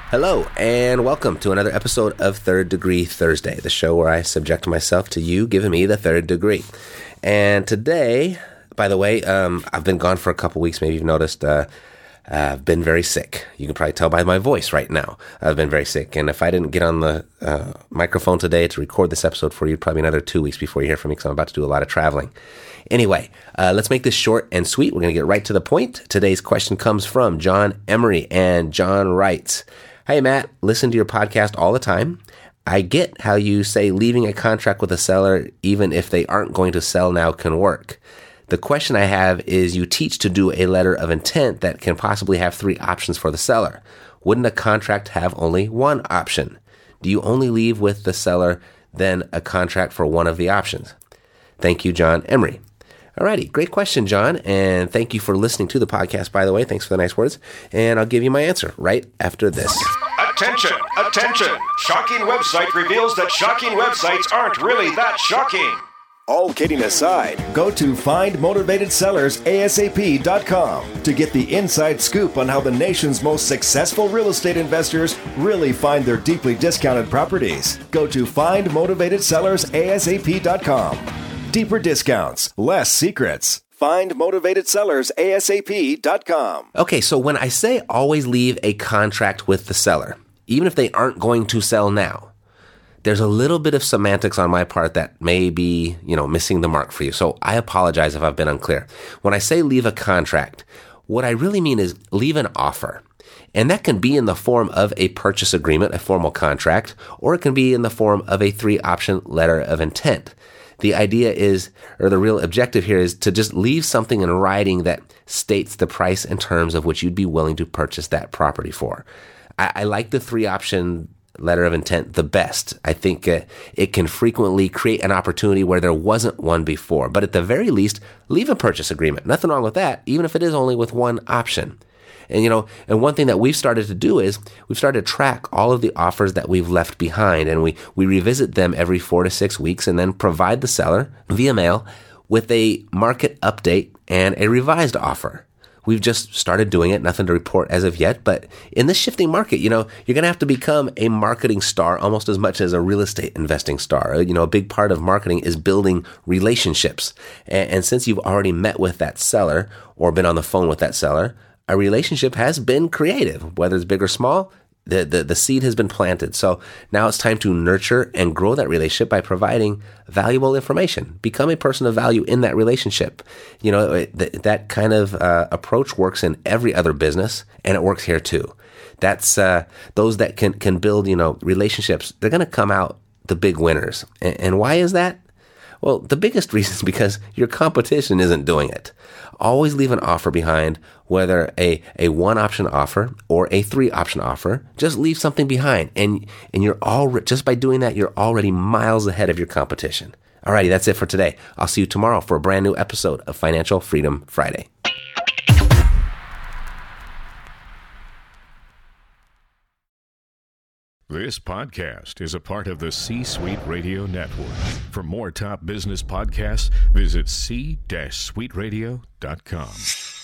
Hello, and welcome to another episode of Third Degree Thursday, the show where I subject myself to you giving me the third degree. And today, by the way, I've been gone for a couple weeks. Maybe you've noticed I've been very sick. You can probably tell by my voice right now. I've been very sick. And if I didn't get on the microphone today to record this episode for you, probably another 2 weeks before you hear from me, because I'm about to do a lot of traveling. Anyway, let's make this short and sweet. We're going to get right to the point. Today's question comes from John Emery, and John writes, "Hey, Matt, listen to your podcast all the time. I get how you say leaving a contract with a seller, even if they aren't going to sell now, can work. The question I have is you teach to do a letter of intent that can possibly have 3 options for the seller. Wouldn't a contract have only 1 option? Do you only leave with the seller then a contract for one of the options? Thank you, John Emery." Alrighty, great question, John, and thank you for listening to the podcast, by the way. Thanks for the nice words, and I'll give you my answer right after this. Attention, attention! Shocking website reveals that shocking websites aren't really that shocking. All kidding aside, go to FindMotivatedSellersASAP.com to get the inside scoop on how the nation's most successful real estate investors really find their deeply discounted properties. Go to FindMotivatedSellersASAP.com. Deeper discounts, less secrets. FindMotivatedSellersASAP.com. Okay, so when I say always leave a contract with the seller, even if they aren't going to sell now, there's a little bit of semantics on my part that may be, missing the mark for you. So I apologize if I've been unclear. When I say leave a contract, what I really mean is leave an offer. And that can be in the form of a purchase agreement, a formal contract, or it can be in the form of a 3-option letter of intent. The idea is, or the real objective here is to just leave something in writing that states the price and terms of which you'd be willing to purchase that property for. I like the 3-option letter of intent the best. I think it can frequently create an opportunity where there wasn't one before. But at the very least, leave a purchase agreement. Nothing wrong with that, even if it is only with 1 option. And, and one thing that we've started to do is we've started to track all of the offers that we've left behind, and we revisit them every 4 to 6 weeks and then provide the seller via mail with a market update and a revised offer. We've just started doing it, nothing to report as of yet, but in this shifting market, you're going to have to become a marketing star almost as much as a real estate investing star. A big part of marketing is building relationships. And since you've already met with that seller or been on the phone with that seller, a relationship has been created, whether it's big or small. The seed has been planted. So now it's time to nurture and grow that relationship by providing valuable information. Become a person of value in that relationship. That kind of approach works in every other business, and it works here too. That's those that can build relationships. They're going to come out the big winners. And why is that? Well, the biggest reason is because your competition isn't doing it. Always leave an offer behind, whether a 1-option offer or a 3-option offer. Just leave something behind, and you're just by doing that, you're already miles ahead of your competition. Alrighty, that's it for today. I'll see you tomorrow for a brand new episode of Financial Freedom Friday. This podcast is a part of the C-Suite Radio Network. For more top business podcasts, visit c-suiteradio.com.